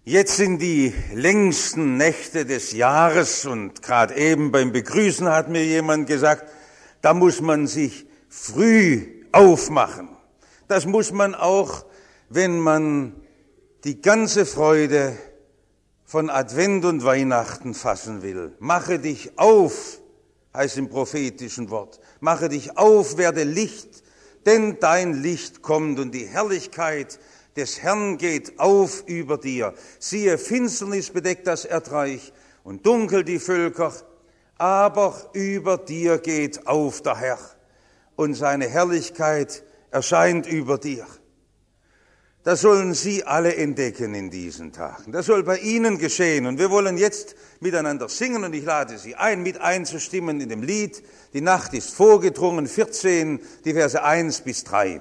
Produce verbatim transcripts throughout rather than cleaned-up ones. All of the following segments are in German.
Jetzt sind die längsten Nächte des Jahres und gerade eben beim Begrüßen hat mir jemand gesagt, da muss man sich früh aufmachen. Das muss man auch, wenn man die ganze Freude von Advent und Weihnachten fassen will. Mache dich auf, heißt im prophetischen Wort. Mache dich auf, werde Licht, denn dein Licht kommt und die Herrlichkeit des Herrn geht auf über dir. Siehe, Finsternis bedeckt das Erdreich und dunkel die Völker, aber über dir geht auf der Herr und seine Herrlichkeit erscheint über dir. Das sollen Sie alle entdecken in diesen Tagen. Das soll bei Ihnen geschehen. Und wir wollen jetzt miteinander singen und ich lade Sie ein, mit einzustimmen in dem Lied. Die Nacht ist vorgedrungen, vierzehn, die Verse eins bis drei.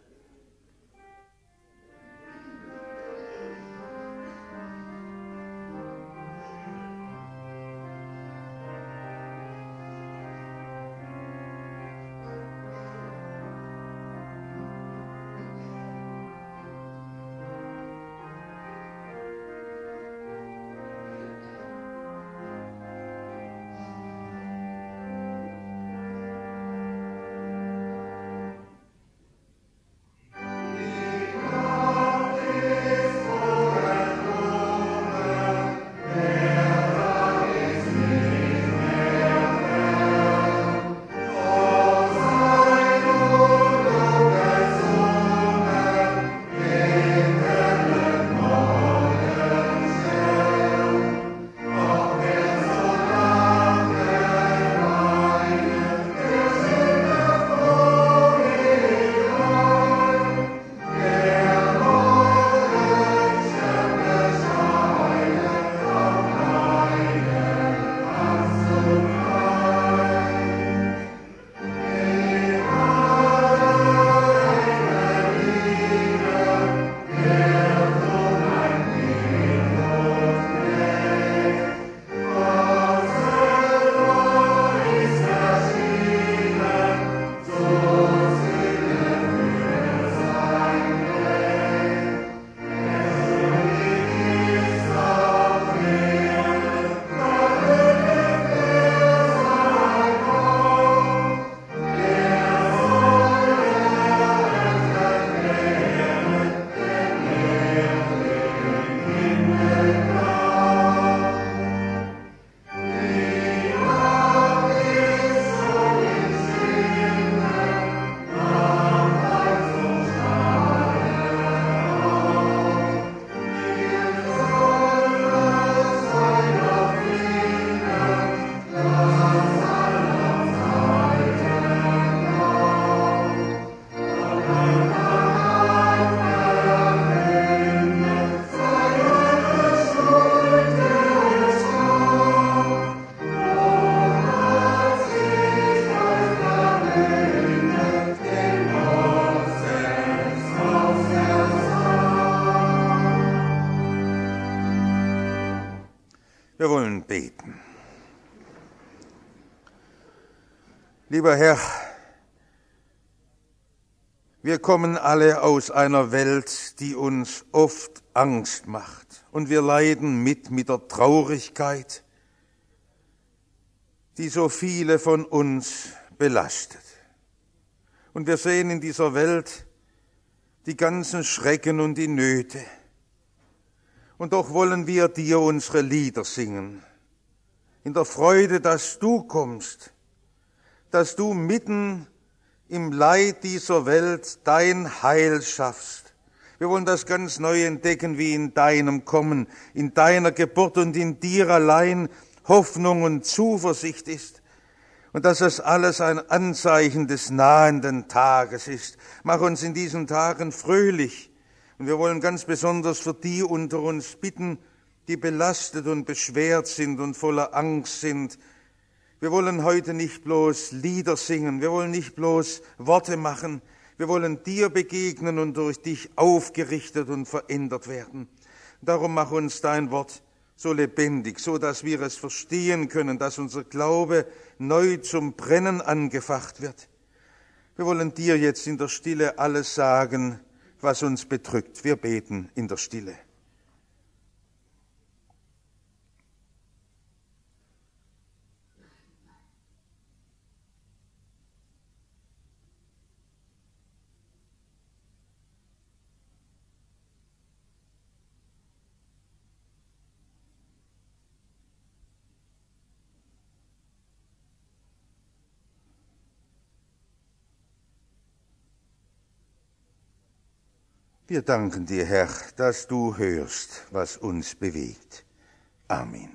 Wir wollen beten. Lieber Herr, wir kommen alle aus einer Welt, die uns oft Angst macht. Und wir leiden mit, mit der Traurigkeit, die so viele von uns belastet. Und wir sehen in dieser Welt die ganzen Schrecken und die Nöte. Und doch wollen wir dir unsere Lieder singen, in der Freude, dass du kommst, dass du mitten im Leid dieser Welt dein Heil schaffst. Wir wollen das ganz neu entdecken, wie in deinem Kommen, in deiner Geburt und in dir allein Hoffnung und Zuversicht ist. Und dass das alles ein Anzeichen des nahenden Tages ist. Mach uns in diesen Tagen fröhlich. Und wir wollen ganz besonders für die unter uns bitten, die belastet und beschwert sind und voller Angst sind. Wir wollen heute nicht bloß Lieder singen, wir wollen nicht bloß Worte machen, wir wollen dir begegnen und durch dich aufgerichtet und verändert werden. Darum mach uns dein Wort so lebendig, so dass wir es verstehen können, dass unser Glaube neu zum Brennen angefacht wird. Wir wollen dir jetzt in der Stille alles sagen, was uns bedrückt. Wir beten in der Stille. Wir danken dir, Herr, dass du hörst, was uns bewegt. Amen.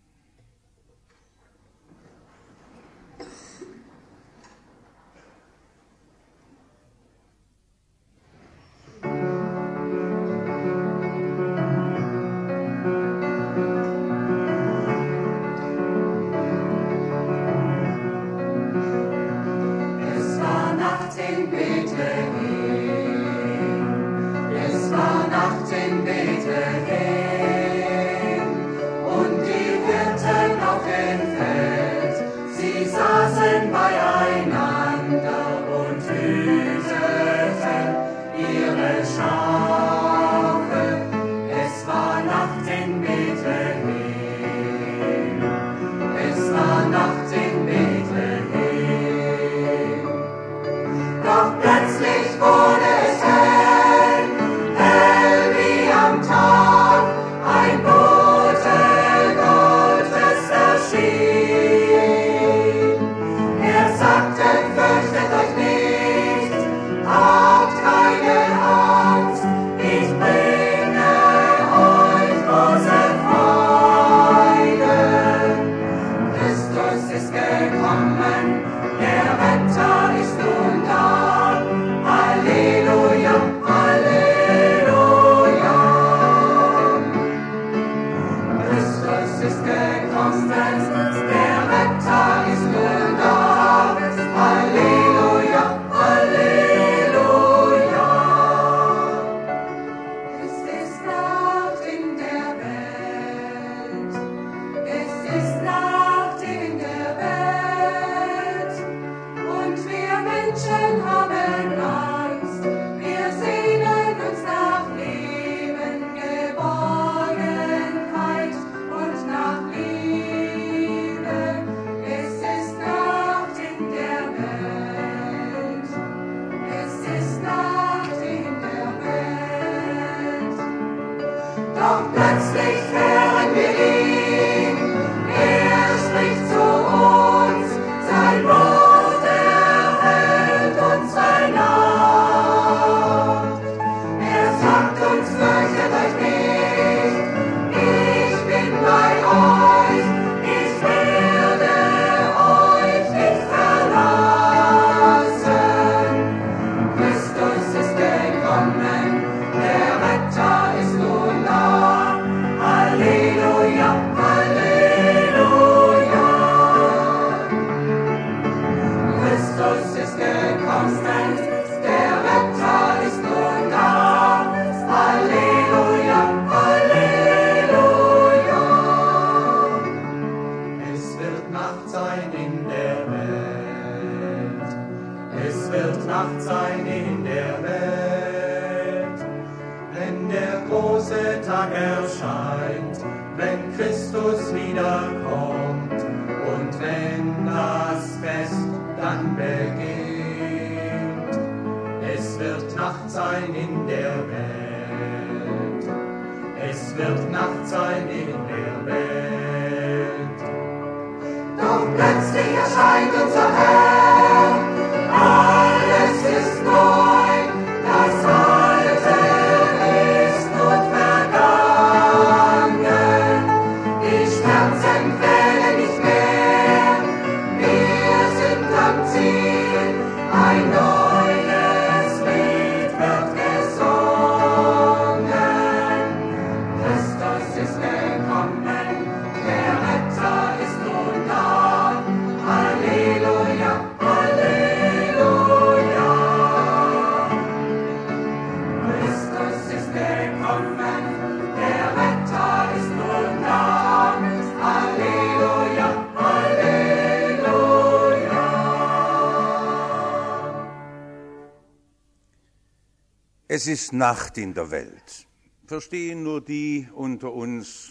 Es ist Nacht in der Welt. Verstehen nur die unter uns,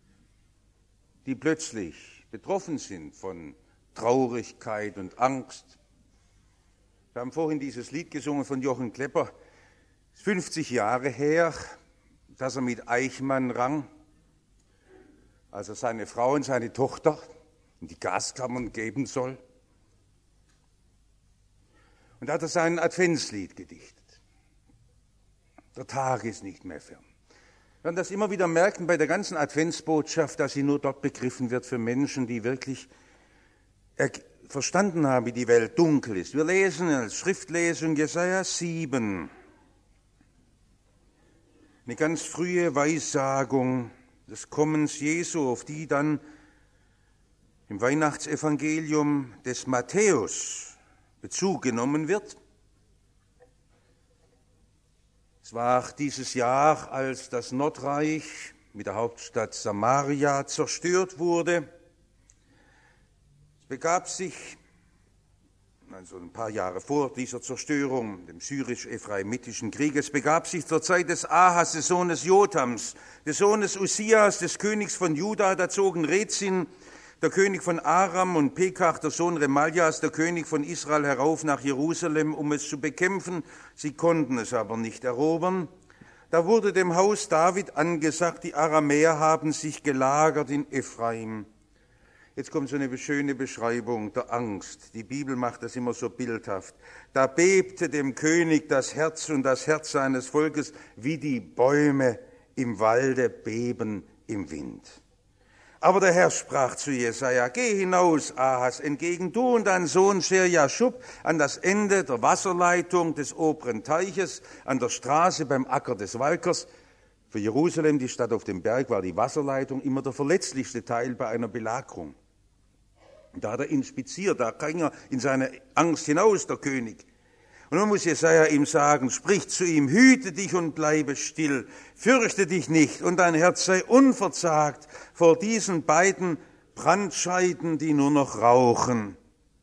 die plötzlich betroffen sind von Traurigkeit und Angst. Wir haben vorhin dieses Lied gesungen von Jochen Klepper. Es ist fünfzig Jahre her, dass er mit Eichmann rang, als er seine Frau und seine Tochter in die Gaskammern geben soll. Und da hat er sein Adventslied gedichtet. Der Tag ist nicht mehr fern. Wir werden das immer wieder merken bei der ganzen Adventsbotschaft, dass sie nur dort begriffen wird für Menschen, die wirklich verstanden haben, wie die Welt dunkel ist. Wir lesen als Schriftlesung Jesaja sieben. Eine ganz frühe Weissagung des Kommens Jesu, auf die dann im Weihnachtsevangelium des Matthäus Bezug genommen wird. Es war dieses Jahr, als das Nordreich mit der Hauptstadt Samaria zerstört wurde. Es begab sich, also ein paar Jahre vor dieser Zerstörung, dem syrisch-ephraimitischen Krieg, es begab sich zur Zeit des Ahas, des Sohnes Jotams, des Sohnes Usias, des Königs von Juda, da zogen Rezin, der König von Aram, und Pekach, der Sohn Remaljas, der König von Israel, herauf nach Jerusalem, um es zu bekämpfen. Sie konnten es aber nicht erobern. Da wurde dem Haus David angesagt, die Aramäer haben sich gelagert in Ephraim. Jetzt kommt so eine schöne Beschreibung der Angst. Die Bibel macht das immer so bildhaft. Da bebte dem König das Herz und das Herz seines Volkes, wie die Bäume im Walde beben im Wind. Aber der Herr sprach zu Jesaja: Geh hinaus, Ahas, entgegen, du und dein Sohn Scher-Jaschub, an das Ende der Wasserleitung des oberen Teiches, an der Straße beim Acker des Walkers. Für Jerusalem, die Stadt auf dem Berg, war die Wasserleitung immer der verletzlichste Teil bei einer Belagerung. Und da hat er inspiziert, da ging er in seine Angst hinaus, der König. Und nun muss Jesaja ihm sagen, sprich zu ihm, hüte dich und bleibe still, fürchte dich nicht und dein Herz sei unverzagt vor diesen beiden Brandscheiden, die nur noch rauchen.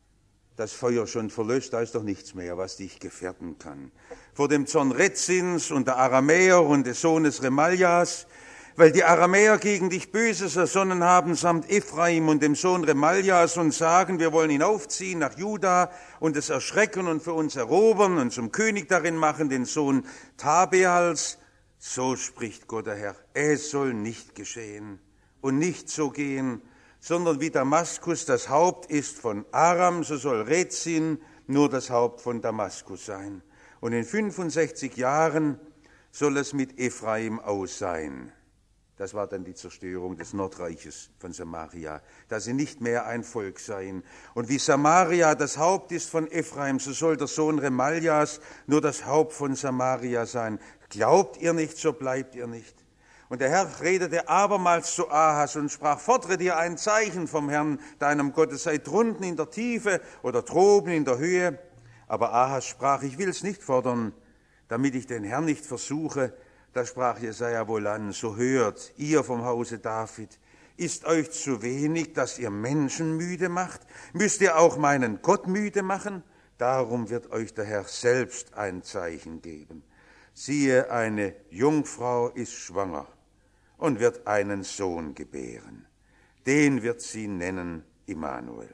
Das Feuer schon verlöscht, da ist doch nichts mehr, was dich gefährden kann. Vor dem Zorn Rezins und der Aramäer und des Sohnes Remaljas, weil die Aramäer gegen dich Böses ersonnen haben, samt Ephraim und dem Sohn Remaljas, und sagen, wir wollen hinaufziehen nach Juda und es erschrecken und für uns erobern und zum König darin machen, den Sohn Tabeals. So spricht Gott der Herr, es soll nicht geschehen und nicht so gehen, sondern wie Damaskus das Haupt ist von Aram, so soll Rezin nur das Haupt von Damaskus sein. Und in fünfundsechzig Jahren soll es mit Ephraim aus sein. Das war dann die Zerstörung des Nordreiches von Samaria, dass sie nicht mehr ein Volk seien. Und wie Samaria das Haupt ist von Ephraim, so soll der Sohn Remaljas nur das Haupt von Samaria sein. Glaubt ihr nicht, so bleibt ihr nicht. Und der Herr redete abermals zu Ahas und sprach, fordere dir ein Zeichen vom Herrn, deinem Gott, es sei drunten in der Tiefe oder droben in der Höhe. Aber Ahas sprach, ich will es nicht fordern, damit ich den Herrn nicht versuche. Da sprach Jesaja wohlan, so hört, ihr vom Hause David, ist euch zu wenig, dass ihr Menschen müde macht? Müsst ihr auch meinen Gott müde machen? Darum wird euch der Herr selbst ein Zeichen geben. Siehe, eine Jungfrau ist schwanger und wird einen Sohn gebären. Den wird sie nennen Immanuel.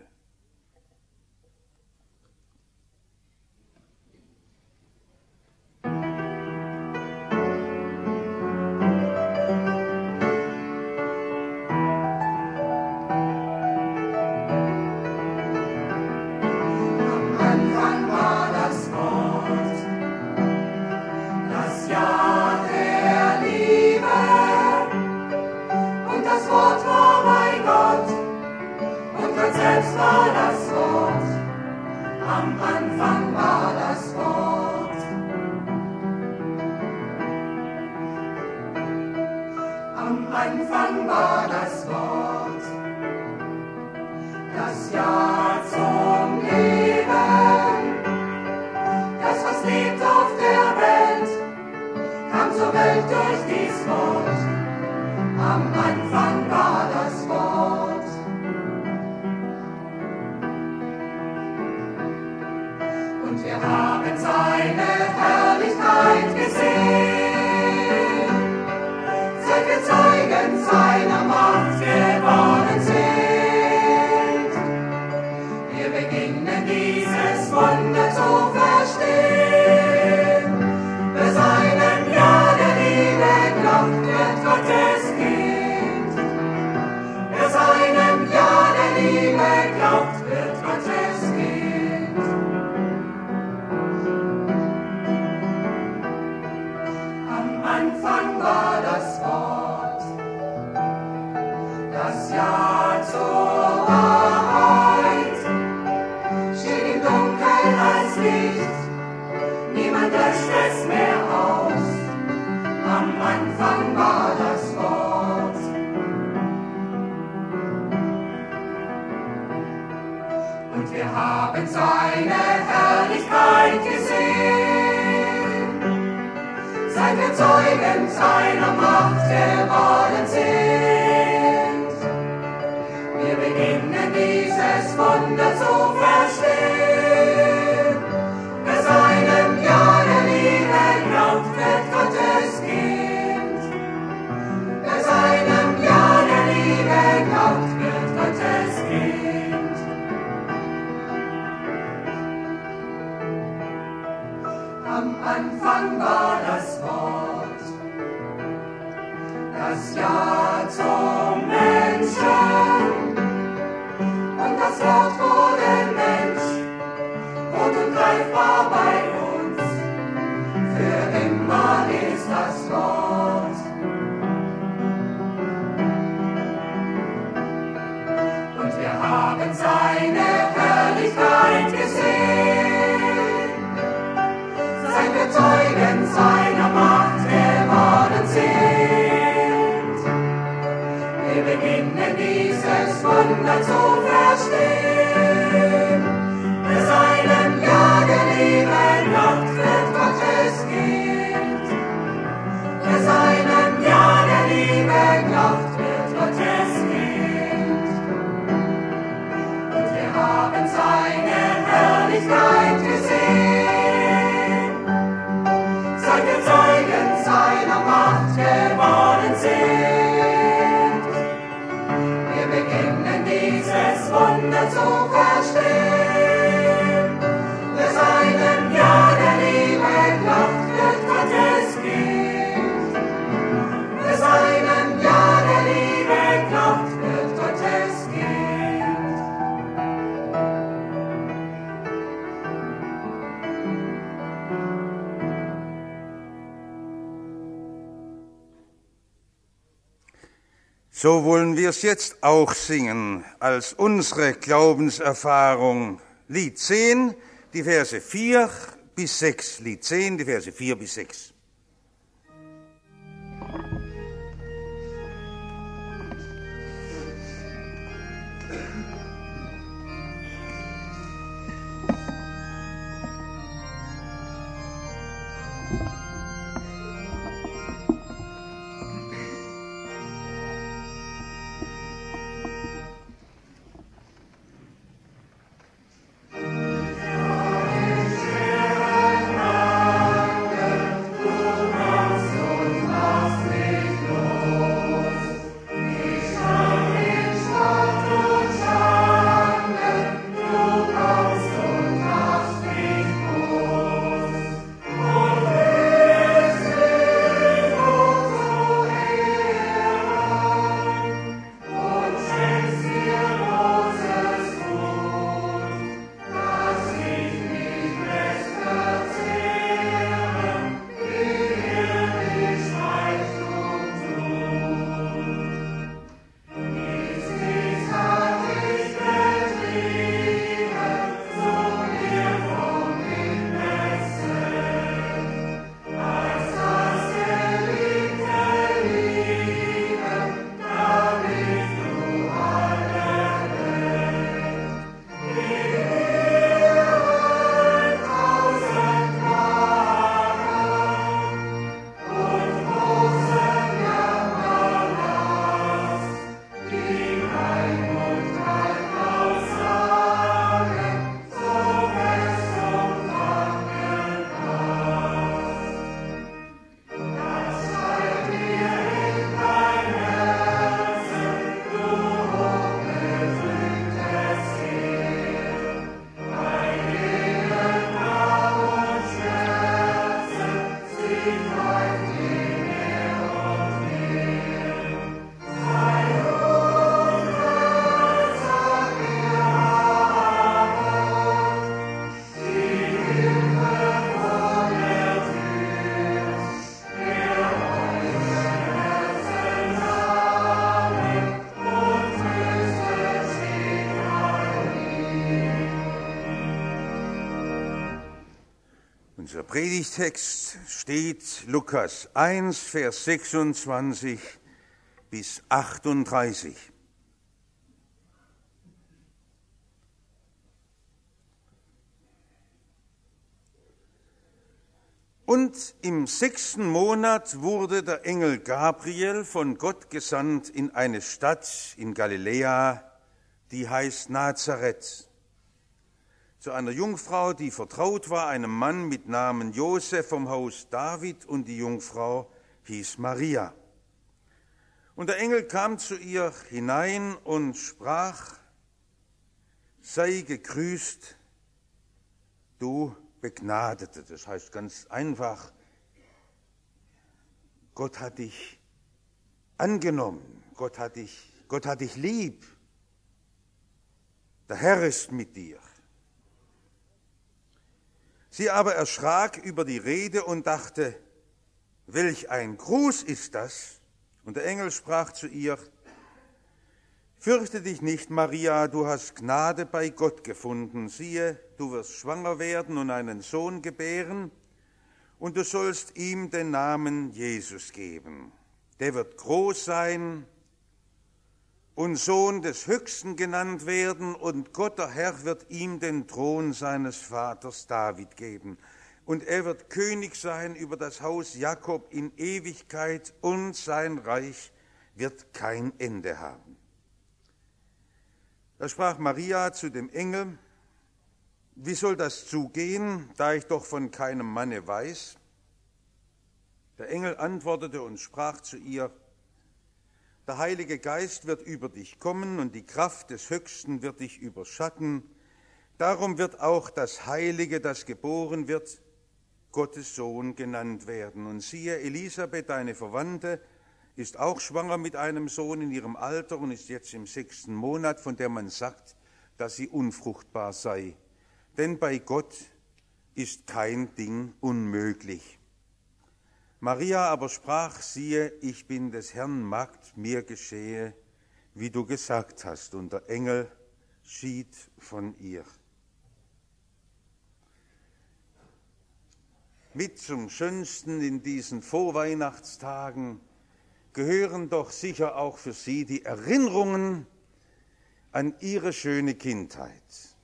Selbst zur Wahrheit, steht im Dunkeln als Licht, niemand löscht es mehr aus. Am Anfang war das Wort. Und wir haben seine Herrlichkeit gesehen, seit wir Zeugen seiner Macht geworden sind. Wir beginnen dieses Wunder zu verstehen. Wer seinem Ja der Liebe glaubt, wird Gottes Kind. Wer seinem Ja der Liebe glaubt, wird Gottes Kind. Am Anfang war das Wort, das Ja zum Menschen. Und das Wort wurde Mensch, rot und greifbar bei uns. Für immer ist das Wort. Und wir haben seine Herrlichkeit gesehen, seit wir Zeugen seiner Macht geworden sind. Wir beginnen dieses Wunder zu verstehen. Wer seinem Ja der Liebe glaubt, wird Gottes Kind. Wer seinem Ja der Liebe glaubt, wird Gottes Kind. Und wir haben seine Herrlichkeit gesehen, seit wir Zeugen seiner Macht geworden sind. Wir beginnen dieses Wunder zu verstehen. Wer seinem Ja der Liebe glaubt, wird Gottes Kind. Wer seinem Ja der Liebe glaubt, wird Gottes Kind. So wollen wir es jetzt auch singen, als unsere Glaubenserfahrung. Lied zehn, die Verse vier bis sechs. Lied zehn, die Verse vier bis sechs. Stadt und Stadt. Unser Predigtext steht Lukas eins, Vers sechsundzwanzig bis achtunddreißig. Und im sechsten Monat wurde der Engel Gabriel von Gott gesandt in eine Stadt in Galiläa, die heißt Nazareth, zu einer Jungfrau, die vertraut war, einem Mann mit Namen Josef vom Haus David, und die Jungfrau hieß Maria. Und der Engel kam zu ihr hinein und sprach: Sei gegrüßt, du Begnadete. Das heißt ganz einfach, Gott hat dich angenommen, Gott hat dich, Gott hat dich lieb. Der Herr ist mit dir. Sie aber erschrak über die Rede und dachte: Welch ein Gruß ist das? Und der Engel sprach zu ihr: Fürchte dich nicht, Maria, du hast Gnade bei Gott gefunden. Siehe, du wirst schwanger werden und einen Sohn gebären, und du sollst ihm den Namen Jesus geben. Der wird groß sein und Sohn des Höchsten genannt werden, und Gott, der Herr, wird ihm den Thron seines Vaters David geben. Und er wird König sein über das Haus Jakob in Ewigkeit, und sein Reich wird kein Ende haben. Da sprach Maria zu dem Engel: Wie soll das zugehen, da ich doch von keinem Manne weiß? Der Engel antwortete und sprach zu ihr: Der Heilige Geist wird über dich kommen, und die Kraft des Höchsten wird dich überschatten. Darum wird auch das Heilige, das geboren wird, Gottes Sohn genannt werden. Und siehe, Elisabeth, deine Verwandte, ist auch schwanger mit einem Sohn in ihrem Alter und ist jetzt im sechsten Monat, von der man sagt, dass sie unfruchtbar sei. Denn bei Gott ist kein Ding unmöglich. Maria aber sprach: Siehe, ich bin des Herrn Magd, mir geschehe, wie du gesagt hast. Und der Engel schied von ihr. Mit zum Schönsten in diesen Vorweihnachtstagen gehören doch sicher auch für Sie die Erinnerungen an Ihre schöne Kindheit.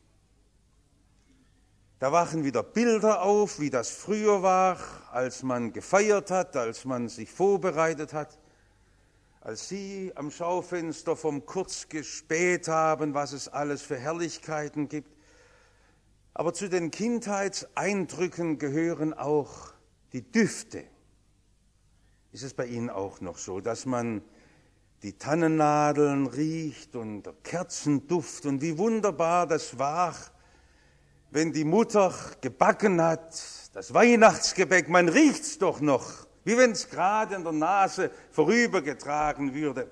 Da wachen wieder Bilder auf, wie das früher war, als man gefeiert hat, als man sich vorbereitet hat, als Sie am Schaufenster vom Kurz gespäht haben, was es alles für Herrlichkeiten gibt. Aber zu den Kindheitseindrücken gehören auch die Düfte. Ist es bei Ihnen auch noch so, dass man die Tannennadeln riecht und der Kerzenduft, und wie wunderbar das war, wenn die Mutter gebacken hat, das Weihnachtsgebäck, man riecht's doch noch, wie wenn es gerade in der Nase vorübergetragen würde.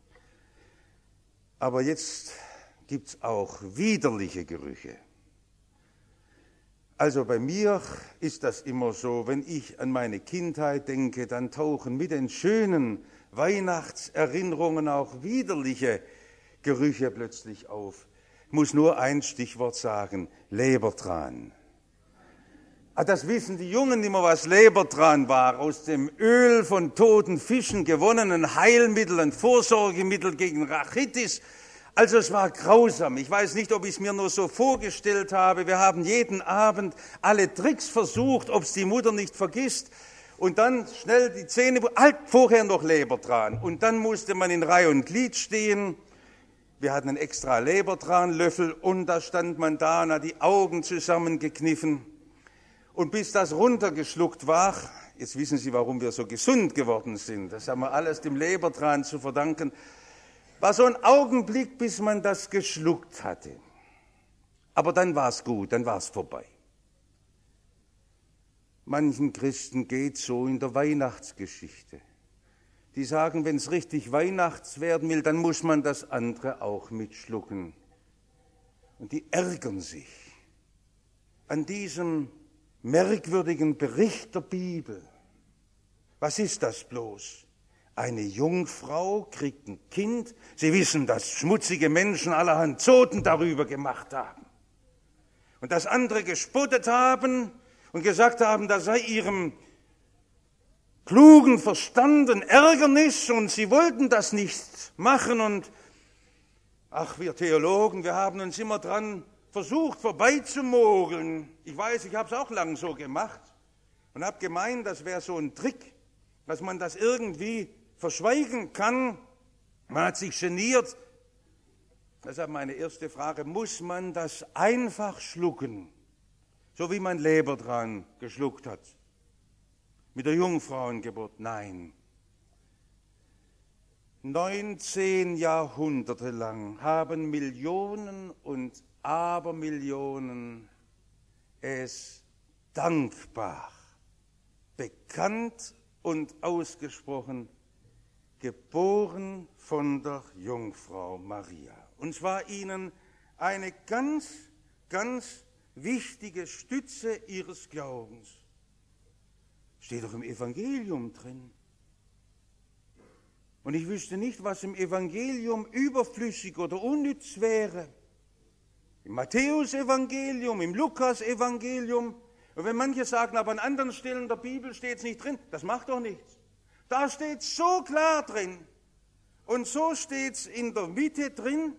Aber jetzt gibt's auch widerliche Gerüche. Also bei mir ist das immer so, wenn ich an meine Kindheit denke, dann tauchen mit den schönen Weihnachtserinnerungen auch widerliche Gerüche plötzlich auf. Ich muss nur ein Stichwort sagen: Lebertran. Ah, das wissen die Jungen immer, was Lebertran war. Aus dem Öl von toten Fischen gewonnenen Heilmittel, ein Vorsorgemittel gegen Rachitis. Also es war grausam. Ich weiß nicht, ob ich es mir nur so vorgestellt habe. Wir haben jeden Abend alle Tricks versucht, ob es die Mutter nicht vergisst. Und dann schnell die Zähne, halt, vorher noch Lebertran. Und dann musste man in Reihe und Glied stehen. Wir hatten einen extra Lebertranlöffel, und da stand man da und hat die Augen zusammengekniffen. Und bis das runtergeschluckt war, jetzt wissen Sie, warum wir so gesund geworden sind. Das haben wir alles dem Lebertran zu verdanken. War so ein Augenblick, bis man das geschluckt hatte. Aber dann war es gut, dann war es vorbei. Manchen Christen geht so in der Weihnachtsgeschichte. Die sagen, wenn es richtig Weihnachts werden will, dann muss man das andere auch mitschlucken. Und die ärgern sich an diesem merkwürdigen Bericht der Bibel. Was ist das bloß? Eine Jungfrau kriegt ein Kind. Sie wissen, dass schmutzige Menschen allerhand Zoten darüber gemacht haben. Und dass andere gespottet haben und gesagt haben, das sei ihrem klugen Verstand ein Ärgernis und sie wollten das nicht machen. Und ach, wir Theologen, wir haben uns immer dran versucht, vorbeizumogeln. Ich weiß, ich habe es auch lang so gemacht und habe gemeint, das wäre so ein Trick, dass man das irgendwie verschweigen kann. Man hat sich geniert. Deshalb meine erste Frage, muss man das einfach schlucken, so wie man Lebertran geschluckt hat? Mit der Jungfrauengeburt? Nein. neunzehn Jahrhunderte lang haben Millionen und Abermillionen es dankbar, bekannt und ausgesprochen, geboren von der Jungfrau Maria. Und zwar ihnen eine ganz, ganz wichtige Stütze ihres Glaubens. Steht doch im Evangelium drin. Und ich wüsste nicht, was im Evangelium überflüssig oder unnütz wäre. Im Matthäus-Evangelium, im Lukas-Evangelium. Und wenn manche sagen, aber an anderen Stellen der Bibel steht es nicht drin, das macht doch nichts. Da steht es so klar drin. Und so steht es in der Mitte drin.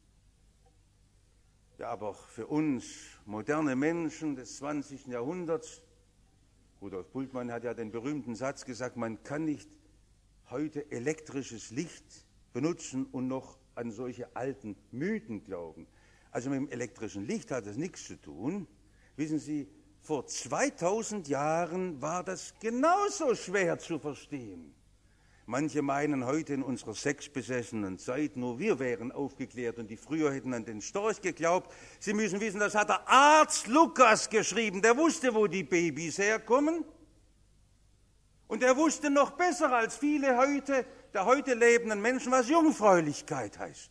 Ja, aber für uns moderne Menschen des zwanzigsten Jahrhunderts, Rudolf Bultmann hat ja den berühmten Satz gesagt, man kann nicht heute elektrisches Licht benutzen und noch an solche alten Mythen glauben. Also mit dem elektrischen Licht hat das nichts zu tun. Wissen Sie, vor zweitausend Jahren war das genauso schwer zu verstehen. Manche meinen heute in unserer sexbesessenen Zeit, nur wir wären aufgeklärt und die früher hätten an den Storch geglaubt. Sie müssen wissen, das hat der Arzt Lukas geschrieben. Der wusste, wo die Babys herkommen. Und er wusste noch besser als viele heute, der heute lebenden Menschen, was Jungfräulichkeit heißt.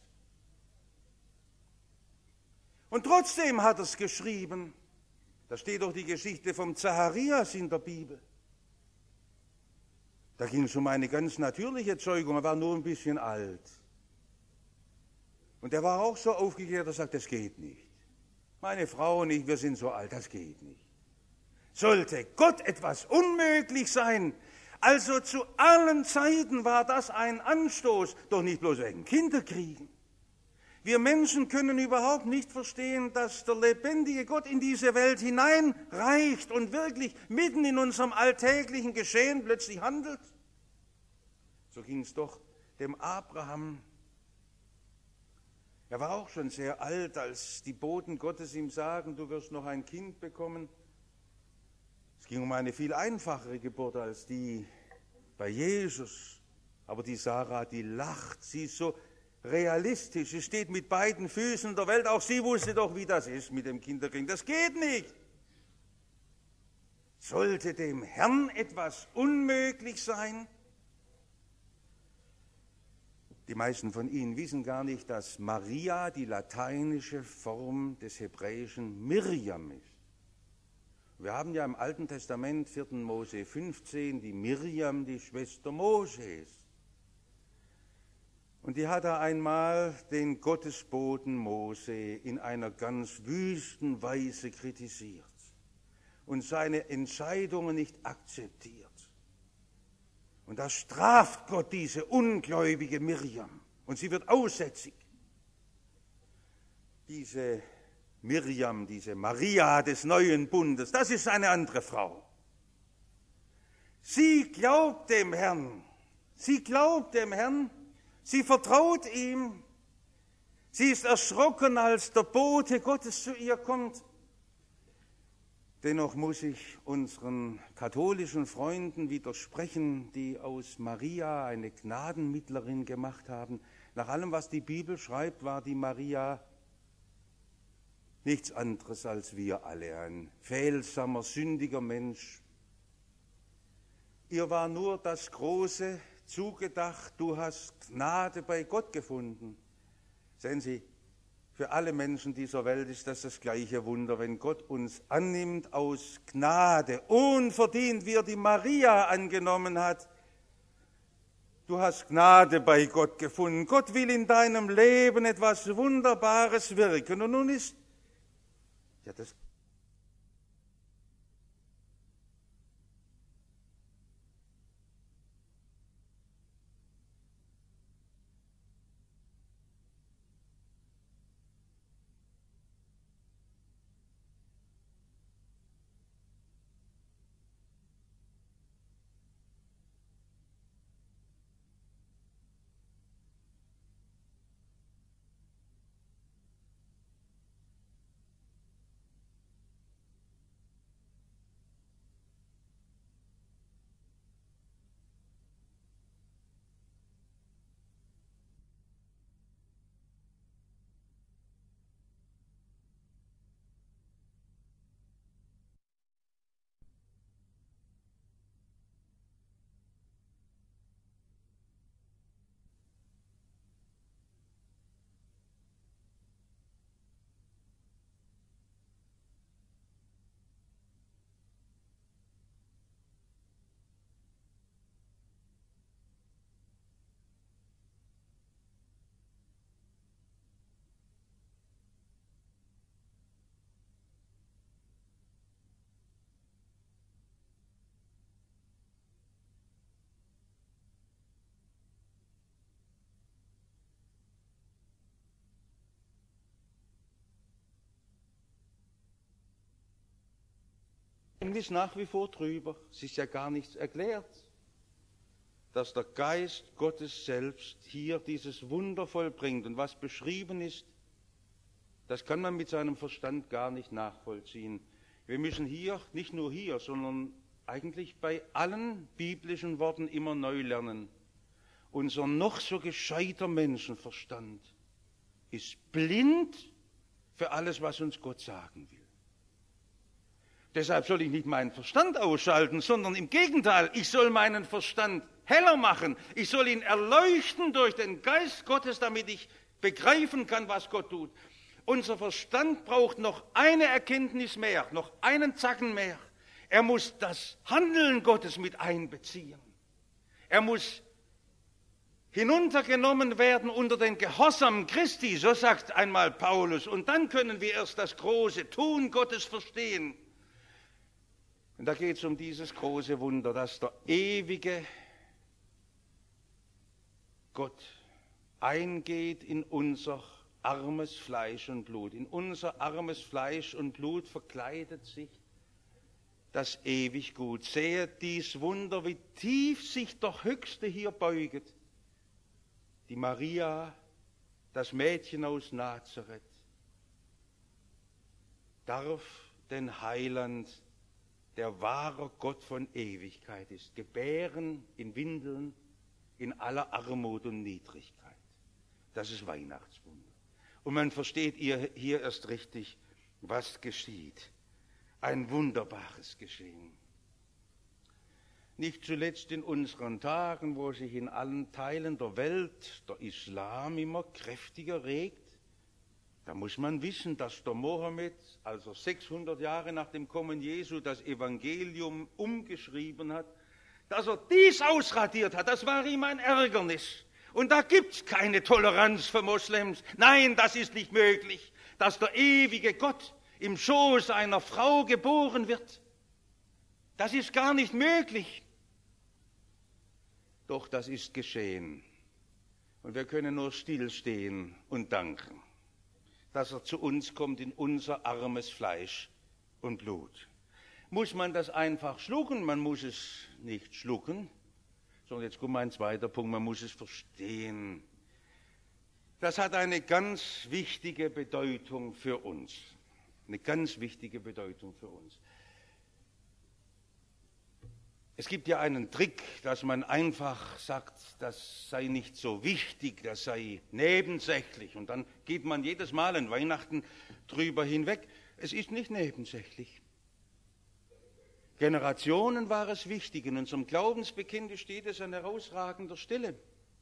Und trotzdem hat er es geschrieben. Da steht doch die Geschichte vom Zacharias in der Bibel. Da ging es um eine ganz natürliche Zeugung, er war nur ein bisschen alt. Und er war auch so aufgeklärt, er sagt, das geht nicht. Meine Frau und ich, wir sind so alt, das geht nicht. Sollte Gott etwas unmöglich sein? Also zu allen Zeiten war das ein Anstoß, doch nicht bloß wegen Kinderkriegen. Wir Menschen können überhaupt nicht verstehen, dass der lebendige Gott in diese Welt hineinreicht und wirklich mitten in unserem alltäglichen Geschehen plötzlich handelt. So ging es doch dem Abraham. Er war auch schon sehr alt, als die Boten Gottes ihm sagen, du wirst noch ein Kind bekommen. Es ging um eine viel einfachere Geburt als die bei Jesus. Aber die Sarah, die lacht, sie ist so realistisch, sie steht mit beiden Füßen in der Welt, auch sie wusste doch, wie das ist mit dem Kinderkriegen. Das geht nicht. Sollte dem Herrn etwas unmöglich sein? Die meisten von Ihnen wissen gar nicht, dass Maria die lateinische Form des hebräischen Miriam ist. Wir haben ja im Alten Testament, vierten Mose fünfzehn, die Miriam, die Schwester Moses. Und die hat er einmal den Gottesboten Mose in einer ganz wüsten Weise kritisiert und seine Entscheidungen nicht akzeptiert. Und da straft Gott diese ungläubige Miriam und sie wird aussätzig. Diese Miriam, diese Maria des neuen Bundes, das ist eine andere Frau. Sie glaubt dem Herrn, sie glaubt dem Herrn, sie vertraut ihm. Sie ist erschrocken, als der Bote Gottes zu ihr kommt. Dennoch muss ich unseren katholischen Freunden widersprechen, die aus Maria eine Gnadenmittlerin gemacht haben. Nach allem, was die Bibel schreibt, war die Maria nichts anderes als wir alle, ein fehlsamer, sündiger Mensch. Ihr war nur das Große zugedacht, du hast Gnade bei Gott gefunden. Sehen Sie, für alle Menschen dieser Welt ist das das gleiche Wunder, wenn Gott uns annimmt aus Gnade, unverdient, wie er die Maria angenommen hat. Du hast Gnade bei Gott gefunden. Gott will in deinem Leben etwas Wunderbares wirken. Und nun ist, ja, das Geheimnis nach wie vor drüber. Es ist ja gar nichts erklärt, dass der Geist Gottes selbst hier dieses Wunder vollbringt. Und was beschrieben ist, das kann man mit seinem Verstand gar nicht nachvollziehen. Wir müssen hier, nicht nur hier, sondern eigentlich bei allen biblischen Worten immer neu lernen. Unser noch so gescheiter Menschenverstand ist blind für alles, was uns Gott sagen will. Deshalb soll ich nicht meinen Verstand ausschalten, sondern im Gegenteil, ich soll meinen Verstand heller machen. Ich soll ihn erleuchten durch den Geist Gottes, damit ich begreifen kann, was Gott tut. Unser Verstand braucht noch eine Erkenntnis mehr, noch einen Zacken mehr. Er muss das Handeln Gottes mit einbeziehen. Er muss hinuntergenommen werden unter den Gehorsam Christi, so sagt einmal Paulus. Und dann können wir erst das große Tun Gottes verstehen. Und da geht es um dieses große Wunder, dass der ewige Gott eingeht in unser armes Fleisch und Blut. In unser armes Fleisch und Blut verkleidet sich das ewig Gut. Sehet dies Wunder, wie tief sich der Höchste hier beuget. Die Maria, das Mädchen aus Nazareth, darf den Heiland, der wahre Gott von Ewigkeit ist, gebären in Windeln, in aller Armut und Niedrigkeit. Das ist Weihnachtswunder. Und man versteht hier erst richtig, was geschieht. Ein wunderbares Geschehen. Nicht zuletzt in unseren Tagen, wo sich in allen Teilen der Welt der Islam immer kräftiger regt, da muss man wissen, dass der Mohammed, also sechshundert Jahre nach dem Kommen Jesu, das Evangelium umgeschrieben hat, dass er dies ausradiert hat, das war ihm ein Ärgernis. Und da gibt es keine Toleranz für Moslems. Nein, das ist nicht möglich, dass der ewige Gott im Schoß einer Frau geboren wird. Das ist gar nicht möglich. Doch das ist geschehen. Und wir können nur stillstehen und danken, dass er zu uns kommt in unser armes Fleisch und Blut. Muss man das einfach schlucken? Man muss es nicht schlucken, sondern jetzt kommt mein zweiter Punkt, man muss es verstehen. Das hat eine ganz wichtige Bedeutung für uns. Eine ganz wichtige Bedeutung für uns. Es gibt ja einen Trick, dass man einfach sagt, das sei nicht so wichtig, das sei nebensächlich. Und dann geht man jedes Mal an Weihnachten drüber hinweg. Es ist nicht nebensächlich. Generationen war es wichtig. In unserem Glaubensbekenntnis steht es an herausragender Stelle.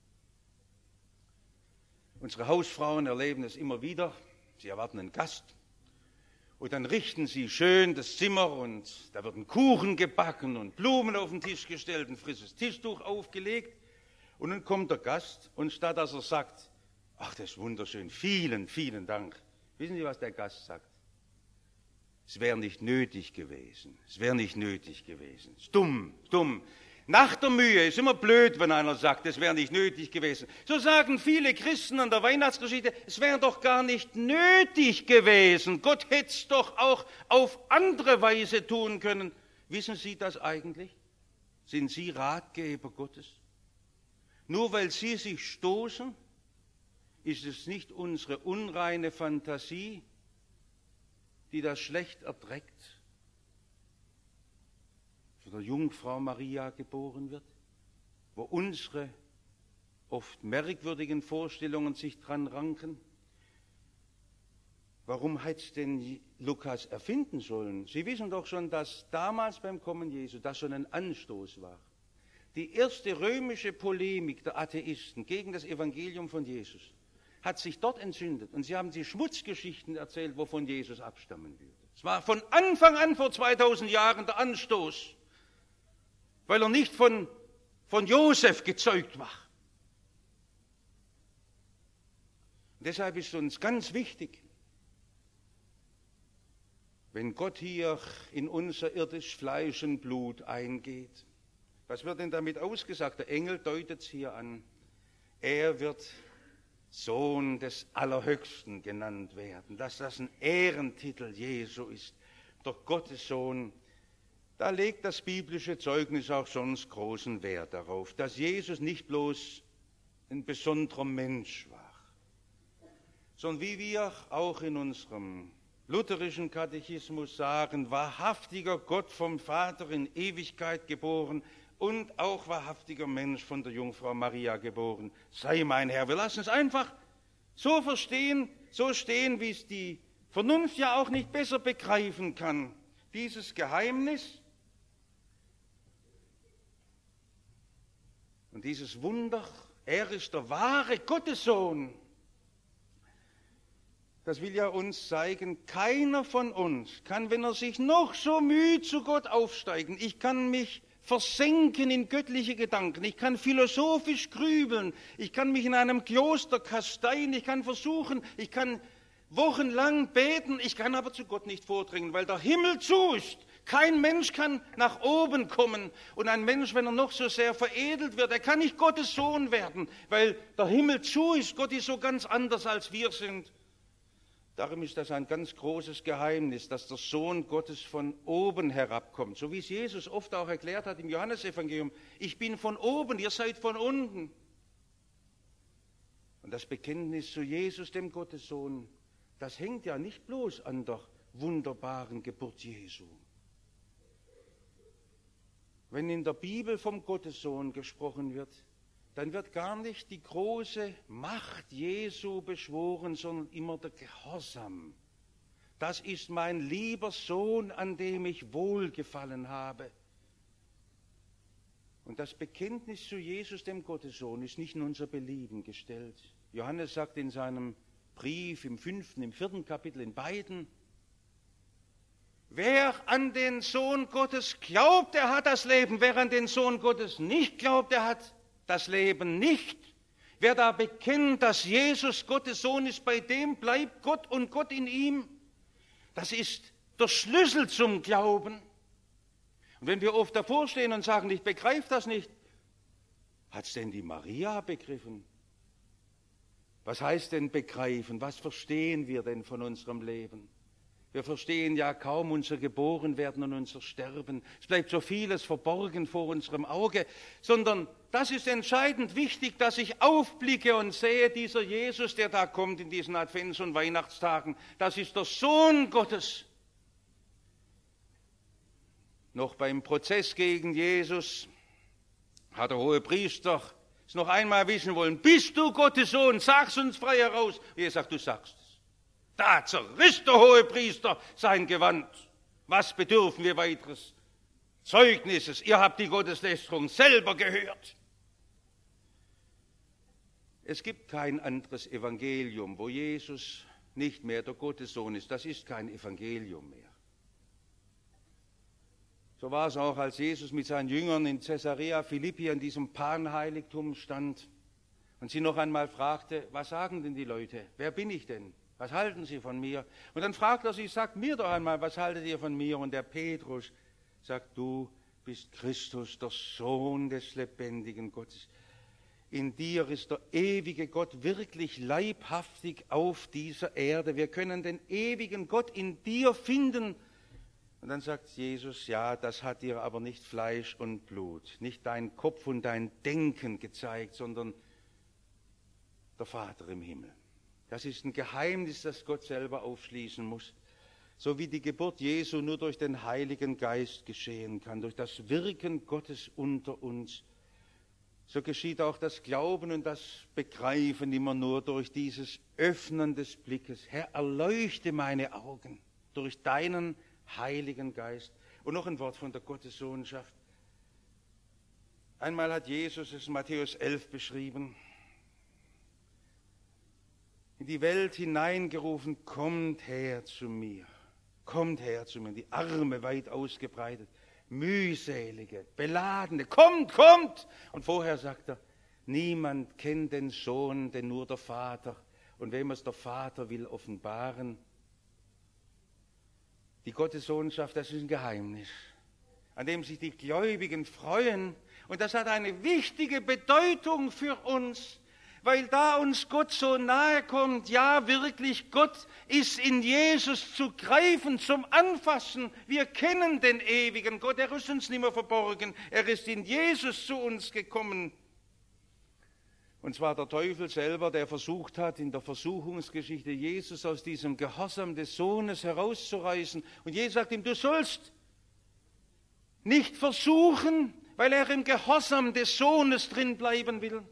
Unsere Hausfrauen erleben es immer wieder. Sie erwarten einen Gast. Und dann richten sie schön das Zimmer und da wird ein Kuchen gebacken und Blumen auf den Tisch gestellt, ein frisches Tischtuch aufgelegt. Und dann kommt der Gast und statt dass er sagt, ach, das ist wunderschön, vielen, vielen Dank. Wissen Sie, was der Gast sagt? Es wäre nicht nötig gewesen. Es wäre nicht nötig gewesen. Es ist dumm, dumm. Nach der Mühe ist immer blöd, wenn einer sagt, es wäre nicht nötig gewesen. So sagen viele Christen an der Weihnachtsgeschichte, es wäre doch gar nicht nötig gewesen. Gott hätte es doch auch auf andere Weise tun können. Wissen Sie das eigentlich? Sind Sie Ratgeber Gottes? Nur weil Sie sich stoßen, ist es nicht unsere unreine Fantasie, die das schlecht erträgt, von der Jungfrau Maria geboren wird, wo unsere oft merkwürdigen Vorstellungen sich dran ranken. Warum hat es denn Lukas erfinden sollen? Sie wissen doch schon, dass damals beim Kommen Jesu das schon ein Anstoß war. Die erste römische Polemik der Atheisten gegen das Evangelium von Jesus hat sich dort entzündet. Und sie haben die Schmutzgeschichten erzählt, wovon Jesus abstammen würde. Es war von Anfang an vor zweitausend Jahren der Anstoß, weil er nicht von, von Josef gezeugt war. Und deshalb ist uns ganz wichtig, wenn Gott hier in unser irdisches Fleisch und Blut eingeht, was wird denn damit ausgesagt? Der Engel deutet es hier an. Er wird Sohn des Allerhöchsten genannt werden, dass das ein Ehrentitel Jesu ist, der Gottessohn, Da legt das biblische Zeugnis auch sonst großen Wert darauf, dass Jesus nicht bloß ein besonderer Mensch war, sondern wie wir auch in unserem lutherischen Katechismus sagen, wahrhaftiger Gott vom Vater in Ewigkeit geboren und auch wahrhaftiger Mensch von der Jungfrau Maria geboren, sei mein Herr. Wir lassen es einfach so verstehen, so stehen, wie es die Vernunft ja auch nicht besser begreifen kann. Dieses Geheimnis und dieses Wunder, er ist der wahre Gottessohn. Das will ja uns zeigen, keiner von uns kann, wenn er sich noch so müht, zu Gott aufsteigen. Ich kann mich versenken in göttliche Gedanken, ich kann philosophisch grübeln, ich kann mich in einem Kloster kasteien, ich kann versuchen, ich kann wochenlang beten, ich kann aber zu Gott nicht vordringen, weil der Himmel zu ist. Kein Mensch kann nach oben kommen und ein Mensch, wenn er noch so sehr veredelt wird, er kann nicht Gottes Sohn werden, weil der Himmel zu ist. Gott ist so ganz anders, als wir sind. Darum ist das ein ganz großes Geheimnis, dass der Sohn Gottes von oben herabkommt, so wie es Jesus oft auch erklärt hat im Johannesevangelium. Ich bin von oben, ihr seid von unten. Und das Bekenntnis zu Jesus, dem Gottessohn, das hängt ja nicht bloß an der wunderbaren Geburt Jesu. Wenn in der Bibel vom Gottessohn gesprochen wird, dann wird gar nicht die große Macht Jesu beschworen, sondern immer der Gehorsam. Das ist mein lieber Sohn, an dem ich Wohlgefallen habe. Und das Bekenntnis zu Jesus, dem Gottessohn, ist nicht in unser Belieben gestellt. Johannes sagt in seinem Brief im fünften, im vierten Kapitel, in beiden, wer an den Sohn Gottes glaubt, der hat das Leben. Wer an den Sohn Gottes nicht glaubt, der hat das Leben nicht. Wer da bekennt, dass Jesus Gottes Sohn ist, bei dem bleibt Gott und Gott in ihm. Das ist der Schlüssel zum Glauben. Und wenn wir oft davor stehen und sagen, ich begreife das nicht, hat es denn die Maria begriffen? Was heißt denn begreifen? Was verstehen wir denn von unserem Leben? Wir verstehen ja kaum unser Geborenwerden und unser Sterben. Es bleibt so vieles verborgen vor unserem Auge, sondern das ist entscheidend wichtig, dass ich aufblicke und sehe, dieser Jesus, der da kommt in diesen Advents- und Weihnachtstagen, das ist der Sohn Gottes. Noch beim Prozess gegen Jesus hat der Hohepriester es noch einmal wissen wollen, bist du Gottes Sohn, sag's uns frei heraus. Jesus sagt, du sagst es. Da zerriss der Hohepriester sein Gewand. Was bedürfen wir weiteres Zeugnisses? Ihr habt die Gotteslästerung selber gehört. Es gibt kein anderes Evangelium, wo Jesus nicht mehr der Gottessohn ist. Das ist kein Evangelium mehr. So war es auch, als Jesus mit seinen Jüngern in Caesarea Philippi an diesem Panheiligtum stand und sie noch einmal fragte, was sagen denn die Leute? Wer bin ich denn? Was halten Sie von mir? Und dann fragt er sie, sagt mir doch einmal, was haltet ihr von mir? Und der Petrus sagt, du bist Christus, der Sohn des lebendigen Gottes. In dir ist der ewige Gott wirklich leibhaftig auf dieser Erde. Wir können den ewigen Gott in dir finden. Und dann sagt Jesus, ja, das hat dir aber nicht Fleisch und Blut, nicht dein Kopf und dein Denken gezeigt, sondern der Vater im Himmel. Das ist ein Geheimnis, das Gott selber aufschließen muss. So wie die Geburt Jesu nur durch den Heiligen Geist geschehen kann, durch das Wirken Gottes unter uns, so geschieht auch das Glauben und das Begreifen immer nur durch dieses Öffnen des Blickes. Herr, erleuchte meine Augen durch deinen Heiligen Geist. Und noch ein Wort von der Gottessohnschaft. Einmal hat Jesus es in Matthäus elf beschrieben, in die Welt hineingerufen, kommt her zu mir, kommt her zu mir, die Arme weit ausgebreitet, mühselige, beladene, kommt, kommt. Und vorher sagt er, niemand kennt den Sohn, denn nur der Vater. Und wem es der Vater will offenbaren. Die Gottessohnschaft, das ist ein Geheimnis, an dem sich die Gläubigen freuen. Und das hat eine wichtige Bedeutung für uns, weil da uns Gott so nahe kommt. Ja, wirklich, Gott ist in Jesus zu greifen, zum Anfassen. Wir kennen den ewigen Gott, er ist uns nicht mehr verborgen. Er ist in Jesus zu uns gekommen. Und zwar der Teufel selber, der versucht hat, in der Versuchungsgeschichte Jesus aus diesem Gehorsam des Sohnes herauszureißen. Und Jesus sagt ihm, du sollst nicht versuchen, weil er im Gehorsam des Sohnes drin bleiben will.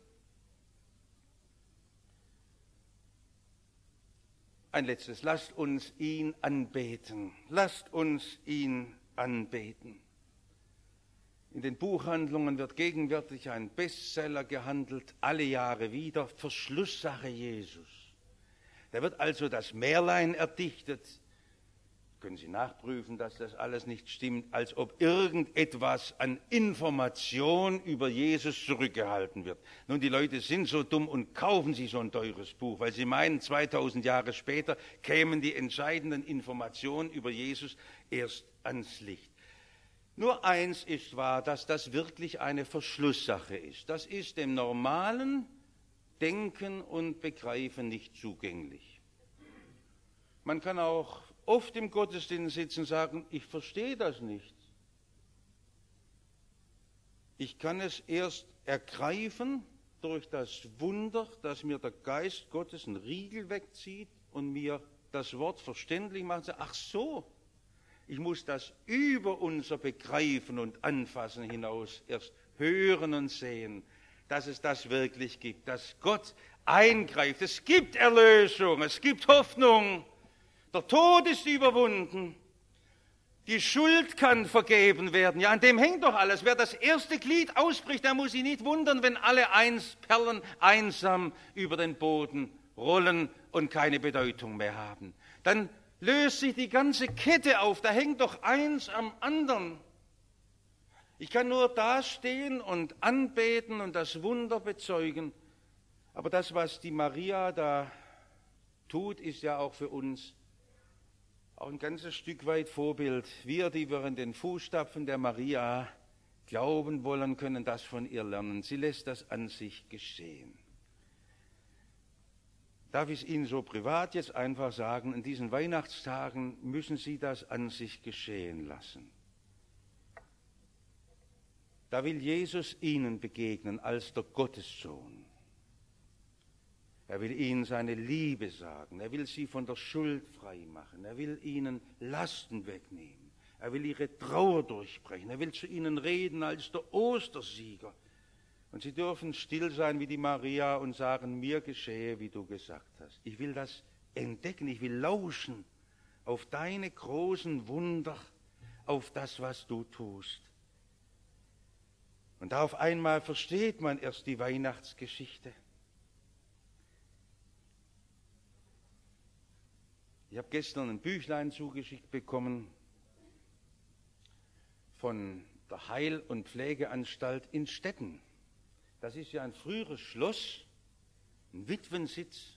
Ein letztes, lasst uns ihn anbeten. Lasst uns ihn anbeten. In den Buchhandlungen wird gegenwärtig ein Bestseller gehandelt, alle Jahre wieder, Verschlusssache Jesus. Da wird also das Märlein erdichtet. Können Sie nachprüfen, dass das alles nicht stimmt, als ob irgendetwas an Information über Jesus zurückgehalten wird. Nun, die Leute sind so dumm und kaufen sich so ein teures Buch, weil sie meinen, zweitausend Jahre später kämen die entscheidenden Informationen über Jesus erst ans Licht. Nur eins ist wahr, dass das wirklich eine Verschlusssache ist. Das ist dem normalen Denken und Begreifen nicht zugänglich. Man kann auch oft im Gottesdienst sitzen und sagen, ich verstehe das nicht. Ich kann es erst ergreifen durch das Wunder, dass mir der Geist Gottes einen Riegel wegzieht und mir das Wort verständlich macht. Ach so, ich muss das über unser Begreifen und Anfassen hinaus erst hören und sehen, dass es das wirklich gibt, dass Gott eingreift. Es gibt Erlösung, es gibt Hoffnung. Der Tod ist überwunden. Die Schuld kann vergeben werden. Ja, an dem hängt doch alles. Wer das erste Glied ausbricht, der muss sich nicht wundern, wenn alle eins Perlen einsam über den Boden rollen und keine Bedeutung mehr haben. Dann löst sich die ganze Kette auf. Da hängt doch eins am anderen. Ich kann nur dastehen und anbeten und das Wunder bezeugen. Aber das, was die Maria da tut, ist ja auch für uns auch ein ganzes Stück weit Vorbild. Wir, die wir in den Fußstapfen der Maria glauben wollen, können das von ihr lernen. Sie lässt das an sich geschehen. Darf ich es Ihnen so privat jetzt einfach sagen, in diesen Weihnachtstagen müssen Sie das an sich geschehen lassen. Da will Jesus Ihnen begegnen als der Gottessohn. Er will ihnen seine Liebe sagen. Er will sie von der Schuld frei machen. Er will ihnen Lasten wegnehmen. Er will ihre Trauer durchbrechen. Er will zu ihnen reden als der Ostersieger. Und sie dürfen still sein wie die Maria und sagen, mir geschehe, wie du gesagt hast. Ich will das entdecken. Ich will lauschen auf deine großen Wunder, auf das, was du tust. Und da auf einmal versteht man erst die Weihnachtsgeschichte. Ich habe gestern ein Büchlein zugeschickt bekommen von der Heil- und Pflegeanstalt in Stetten. Das ist ja ein früheres Schloss, ein Witwensitz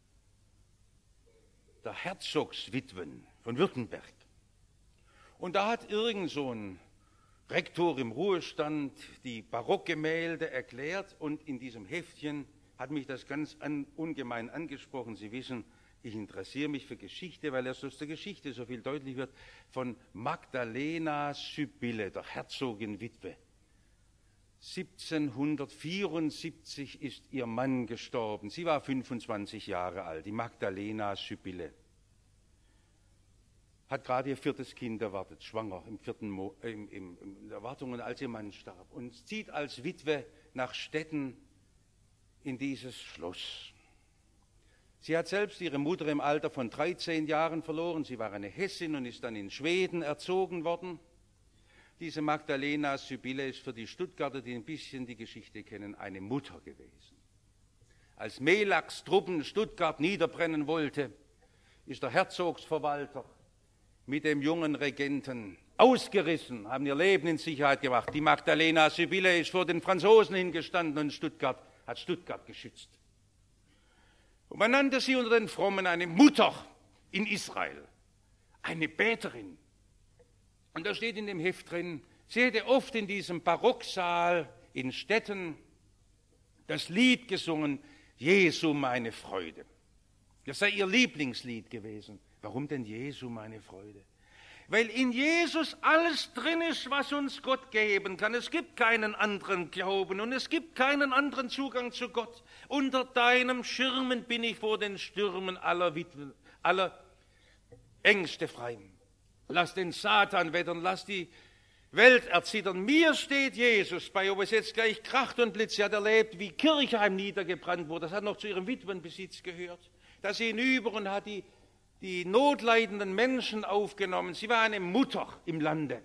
der Herzogswitwen von Württemberg. Und da hat irgend so ein Rektor im Ruhestand die Barockgemälde erklärt und in diesem Heftchen hat mich das ganz an, ungemein angesprochen. Sie wissen, ich interessiere mich für Geschichte, weil erst aus der Geschichte so viel deutlich wird, von Magdalena Sibylle, der Herzogin Witwe. siebzehnhundertvierundsiebzig ist ihr Mann gestorben. Sie war fünfundzwanzig Jahre alt, die Magdalena Sibylle. Hat gerade ihr viertes Kind erwartet, schwanger, im vierten Mo äh, im, im, in Erwartungen, als ihr Mann starb. Und zieht als Witwe nach Stetten in dieses Schloss. Sie hat selbst ihre Mutter im Alter von dreizehn Jahren verloren. Sie war eine Hessin und ist dann in Schweden erzogen worden. Diese Magdalena Sibylle ist für die Stuttgarter, die ein bisschen die Geschichte kennen, eine Mutter gewesen. Als Melaks Truppen Stuttgart niederbrennen wollte, ist der Herzogsverwalter mit dem jungen Regenten ausgerissen, haben ihr Leben in Sicherheit gebracht. Die Magdalena Sibylle ist vor den Franzosen hingestanden und Stuttgart hat Stuttgart geschützt. Und man nannte sie unter den Frommen eine Mutter in Israel, eine Beterin. Und da steht in dem Heft drin, sie hätte oft in diesem Barocksaal in Stetten das Lied gesungen, Jesu meine Freude. Das sei ihr Lieblingslied gewesen. Warum denn Jesu meine Freude? Weil in Jesus alles drin ist, was uns Gott geben kann. Es gibt keinen anderen Glauben und es gibt keinen anderen Zugang zu Gott. Unter deinem Schirmen bin ich vor den Stürmen aller Witwen, aller Ängste frei. Lass den Satan wettern, lass die Welt erzittern. Mir steht Jesus bei, ob es jetzt gleich kracht und blitzt. Sie hat erlebt, wie Kirchheim niedergebrannt wurde. Das hat noch zu ihrem Witwenbesitz gehört. Da ist sie hinüber und hat die die notleidenden Menschen aufgenommen. Sie war eine Mutter im Lande,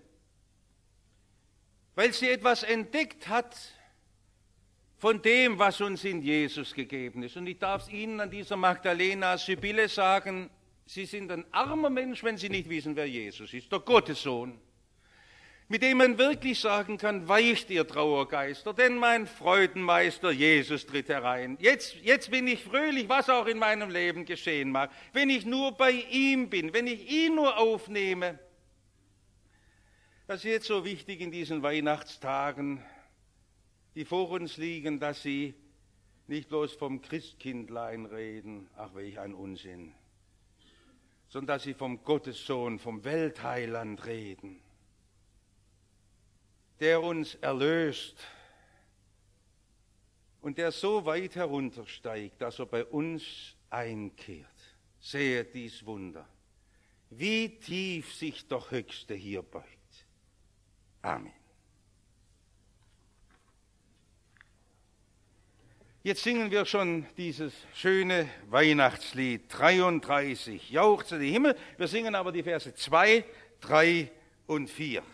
weil sie etwas entdeckt hat von dem, was uns in Jesus gegeben ist. Und ich darf es Ihnen an dieser Magdalena Sibylle sagen, Sie sind ein armer Mensch, wenn Sie nicht wissen, wer Jesus ist, der Gottessohn, mit dem man wirklich sagen kann, weicht ihr Trauergeister, denn mein Freudenmeister Jesus tritt herein. Jetzt, jetzt bin ich fröhlich, was auch in meinem Leben geschehen mag, wenn ich nur bei ihm bin, wenn ich ihn nur aufnehme. Das ist jetzt so wichtig in diesen Weihnachtstagen, die vor uns liegen, dass sie nicht bloß vom Christkindlein reden, ach welch ein Unsinn, sondern dass sie vom Gottessohn, vom Weltheiland reden, der uns erlöst und der so weit heruntersteigt, dass er bei uns einkehrt. Sehet dies Wunder, wie tief sich der Höchste hier beugt. Amen. Jetzt singen wir schon dieses schöne Weihnachtslied dreiunddreißig, Jauchze der Himmel. Wir singen aber die Verse zwei, drei und vier.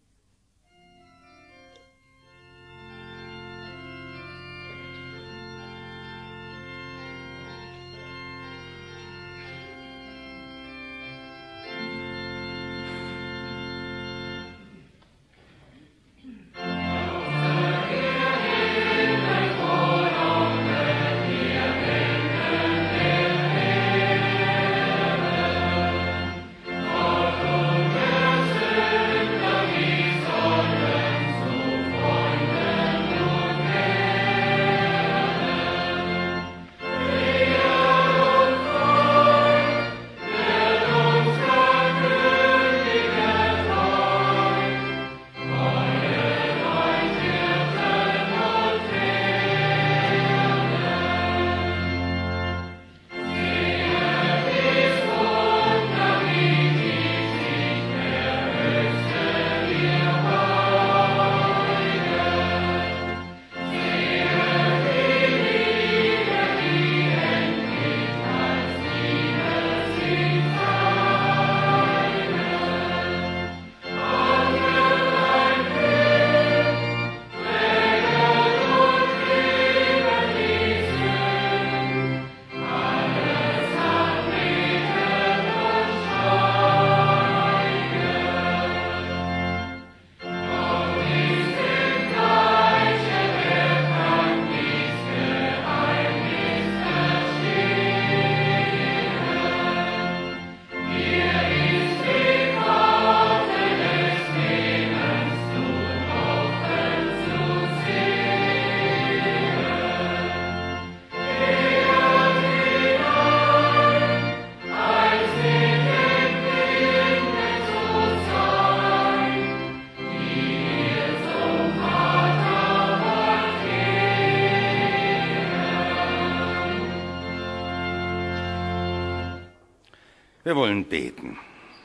Wir wollen beten.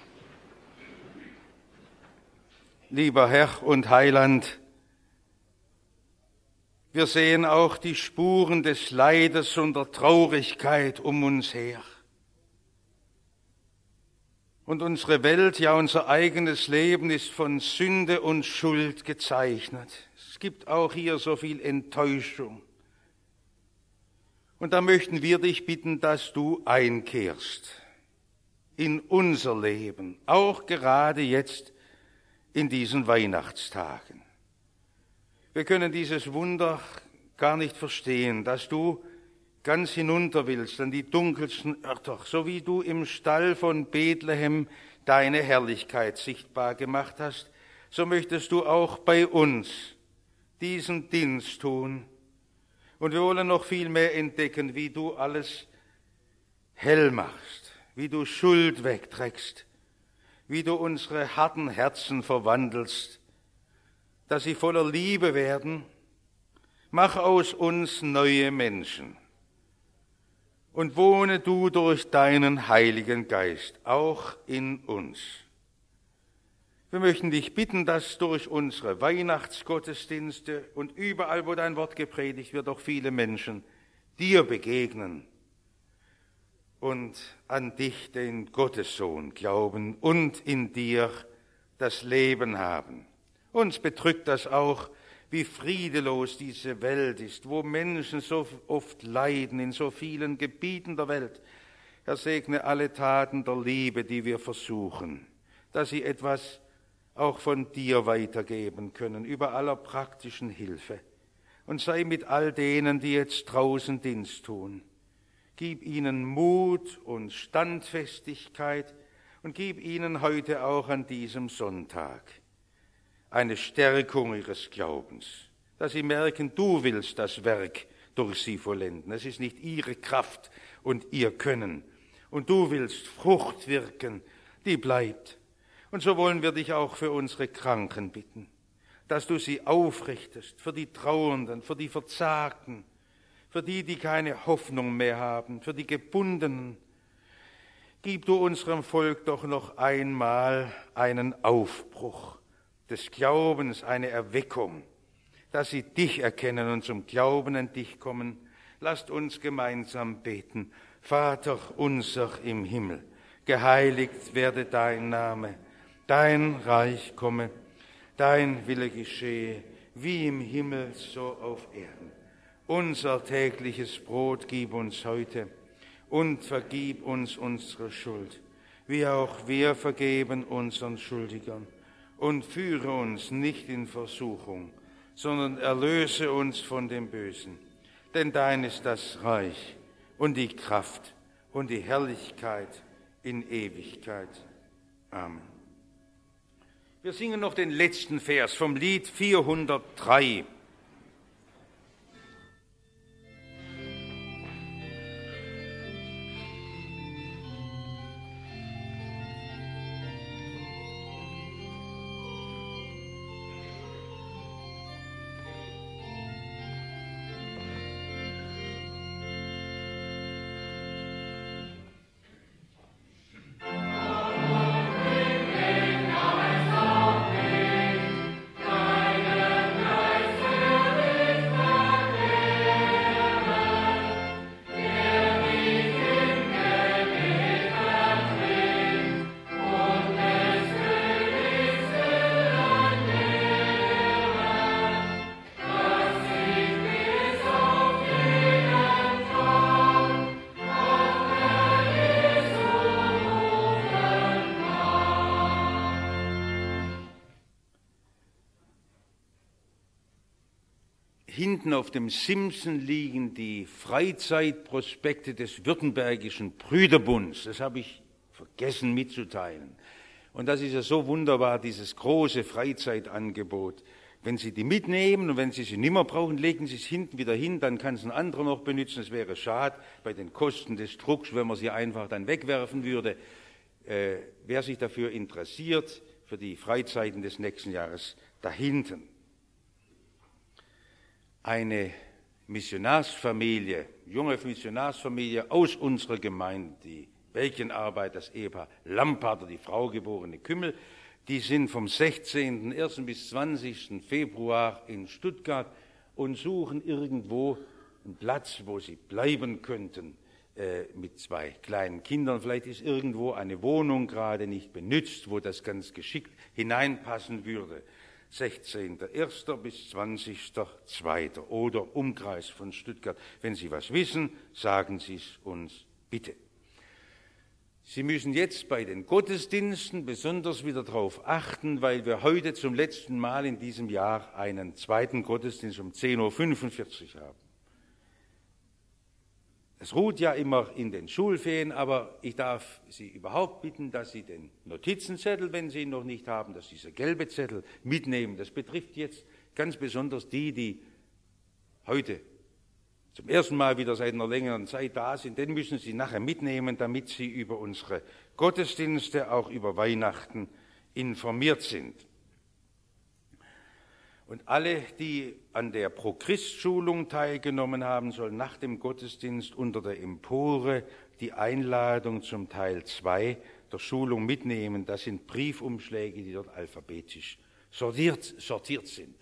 Lieber Herr und Heiland, wir sehen auch die Spuren des Leides und der Traurigkeit um uns her. Und unsere Welt, ja unser eigenes Leben ist von Sünde und Schuld gezeichnet. Es gibt auch hier so viel Enttäuschung. Und da möchten wir dich bitten, dass du einkehrst in unser Leben, auch gerade jetzt in diesen Weihnachtstagen. Wir können dieses Wunder gar nicht verstehen, dass du ganz hinunter willst an die dunkelsten Örter, so wie du im Stall von Bethlehem deine Herrlichkeit sichtbar gemacht hast, so möchtest du auch bei uns diesen Dienst tun Und wir wollen noch viel mehr entdecken, wie du alles hell machst, wie du Schuld wegträgst, wie du unsere harten Herzen verwandelst, dass sie voller Liebe werden. Mach aus uns neue Menschen und wohne du durch deinen Heiligen Geist auch in uns. Wir möchten dich bitten, dass durch unsere Weihnachtsgottesdienste und überall, wo dein Wort gepredigt wird, auch viele Menschen dir begegnen und an dich, den Gottessohn, glauben und in dir das Leben haben. Uns bedrückt das auch, wie friedelos diese Welt ist, wo Menschen so oft leiden in so vielen Gebieten der Welt. Herr, segne alle Taten der Liebe, die wir versuchen, dass sie etwas auch von dir weitergeben können, über aller praktischen Hilfe. Und sei mit all denen, die jetzt draußen Dienst tun. Gib ihnen Mut und Standfestigkeit und gib ihnen heute auch an diesem Sonntag eine Stärkung ihres Glaubens, dass sie merken, du willst das Werk durch sie vollenden. Es ist nicht ihre Kraft und ihr Können. Und du willst Frucht wirken, die bleibt. Und so wollen wir dich auch für unsere Kranken bitten, dass du sie aufrichtest, für die Trauernden, für die Verzagten, für die, die keine Hoffnung mehr haben, für die Gebundenen. Gib du unserem Volk doch noch einmal einen Aufbruch des Glaubens, eine Erweckung, dass sie dich erkennen und zum Glauben an dich kommen. Lasst uns gemeinsam beten. Vater unser im Himmel, geheiligt werde dein Name, dein Reich komme, dein Wille geschehe, wie im Himmel so auf Erden. Unser tägliches Brot gib uns heute und vergib uns unsere Schuld, wie auch wir vergeben unseren Schuldigern. Und führe uns nicht in Versuchung, sondern erlöse uns von dem Bösen. Denn dein ist das Reich und die Kraft und die Herrlichkeit in Ewigkeit. Amen. Wir singen noch den letzten Vers vom Lied vierhundertdrei. Hinten auf dem Simsen liegen die Freizeitprospekte des Württembergischen Brüderbunds. Das habe ich vergessen mitzuteilen. Und das ist ja so wunderbar, dieses große Freizeitangebot. Wenn Sie die mitnehmen und wenn Sie sie nicht mehr brauchen, legen Sie es hinten wieder hin, dann kann es ein anderer noch benutzen. Es wäre schade bei den Kosten des Drucks, wenn man sie einfach dann wegwerfen würde. Äh, wer sich dafür interessiert, für die Freizeiten des nächsten Jahres, da hinten. Eine Missionarsfamilie, junge Missionarsfamilie aus unserer Gemeinde, die Belgienarbeit, das Ehepaar Lamparter, die Frau geborene Kümmel, die sind vom sechzehnten ersten bis zwanzigsten Februar in Stuttgart und suchen irgendwo einen Platz, wo sie bleiben könnten äh, mit zwei kleinen Kindern. Vielleicht ist irgendwo eine Wohnung gerade nicht benützt, wo das ganz geschickt hineinpassen würde. sechzehnten ersten bis zwanzigsten zweiten oder Umkreis von Stuttgart. Wenn Sie was wissen, sagen Sie es uns bitte. Sie müssen jetzt bei den Gottesdiensten besonders wieder darauf achten, weil wir heute zum letzten Mal in diesem Jahr einen zweiten Gottesdienst um zehn Uhr fünfundvierzig haben. Es ruht ja immer in den Schulferien, aber ich darf Sie überhaupt bitten, dass Sie den Notizenzettel, wenn Sie ihn noch nicht haben, dass Sie dieser gelbe Zettel mitnehmen. Das betrifft jetzt ganz besonders die, die heute zum ersten Mal wieder seit einer längeren Zeit da sind, den müssen Sie nachher mitnehmen, damit Sie über unsere Gottesdienste, auch über Weihnachten, informiert sind. Und alle, die an der Pro-Christ-Schulung teilgenommen haben, sollen nach dem Gottesdienst unter der Empore die Einladung zum Teil zwei der Schulung mitnehmen. Das sind Briefumschläge, die dort alphabetisch sortiert, sortiert sind.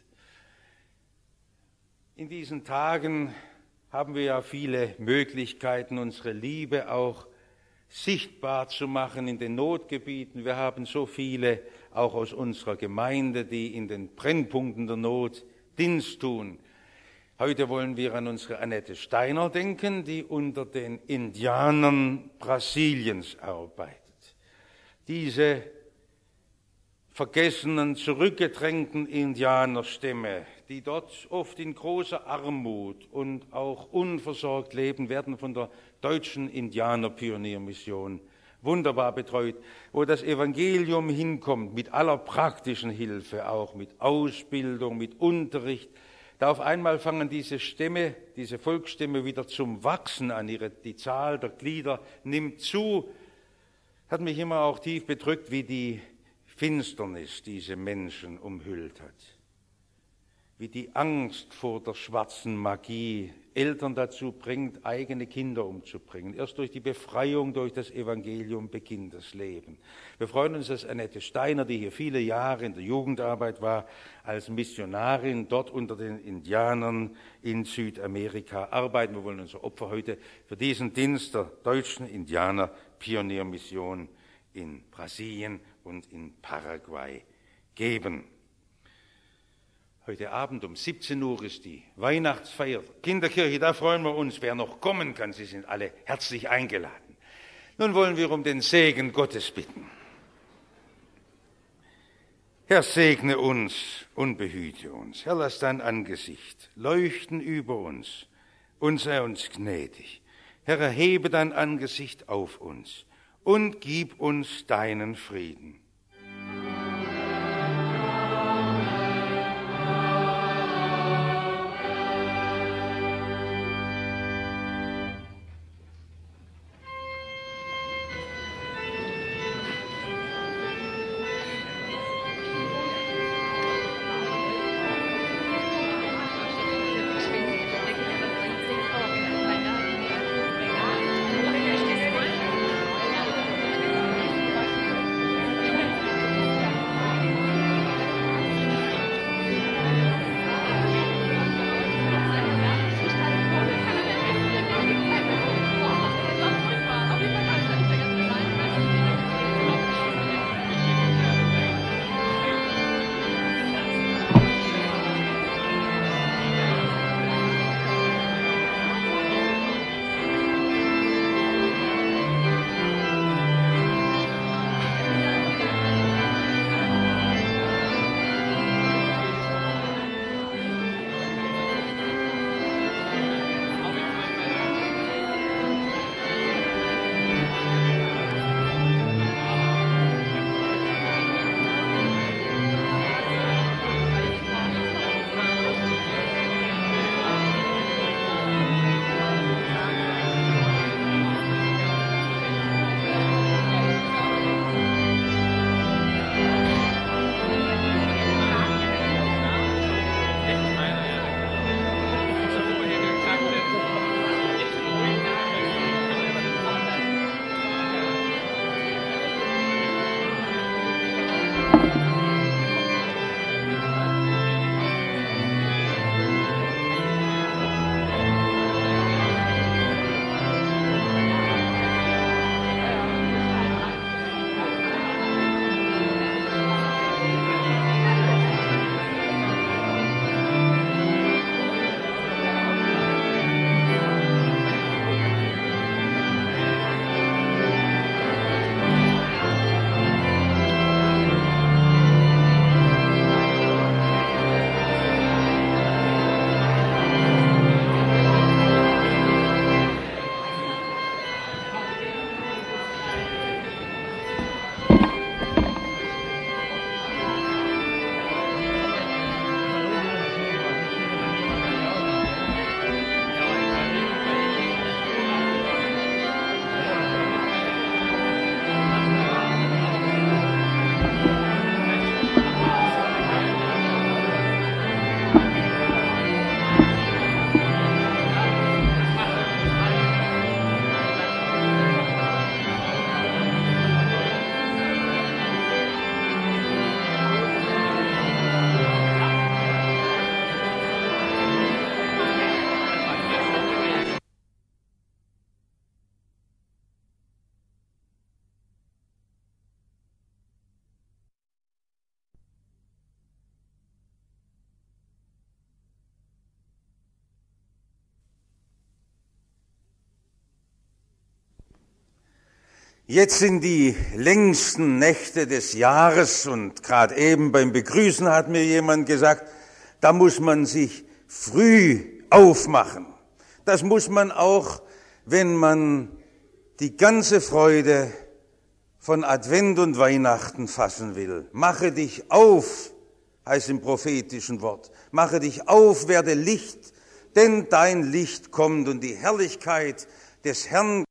In diesen Tagen haben wir ja viele Möglichkeiten, unsere Liebe auch sichtbar zu machen in den Notgebieten. Wir haben so viele, auch aus unserer Gemeinde, die in den Brennpunkten der Not Dienst tun. Heute wollen wir an unsere Annette Steiner denken, die unter den Indianern Brasiliens arbeitet. Diese vergessenen, zurückgedrängten Indianerstämme, die dort oft in großer Armut und auch unversorgt leben, werden von der deutschen Indianerpioniermission wunderbar betreut, wo das Evangelium hinkommt, mit aller praktischen Hilfe, auch mit Ausbildung, mit Unterricht. Da auf einmal fangen diese Stämme, diese Volksstämme wieder zum Wachsen an. Ihre, die Zahl der Glieder nimmt zu. Hat mich immer auch tief bedrückt, wie die Finsternis diese Menschen umhüllt hat. Wie die Angst vor der schwarzen Magie Eltern dazu bringt, eigene Kinder umzubringen. Erst durch die Befreiung, durch das Evangelium beginnt das Leben. Wir freuen uns, dass Annette Steiner, die hier viele Jahre in der Jugendarbeit war, als Missionarin dort unter den Indianern in Südamerika arbeitet. Wir wollen unser Opfer heute für diesen Dienst der deutschen Indianer-Pioniermission in Brasilien und in Paraguay geben. Heute Abend um siebzehn Uhr ist die Weihnachtsfeier der Kinderkirche. Da freuen wir uns, wer noch kommen kann. Sie sind alle herzlich eingeladen. Nun wollen wir um den Segen Gottes bitten. Herr, segne uns und behüte uns. Herr, lass dein Angesicht leuchten über uns und sei uns gnädig. Herr, erhebe dein Angesicht auf uns und gib uns deinen Frieden. Jetzt sind die längsten Nächte des Jahres und gerade eben beim Begrüßen hat mir jemand gesagt, da muss man sich früh aufmachen. Das muss man auch, wenn man die ganze Freude von Advent und Weihnachten fassen will. Mache dich auf, heißt im prophetischen Wort. Mache dich auf, werde Licht, denn dein Licht kommt und die Herrlichkeit des Herrn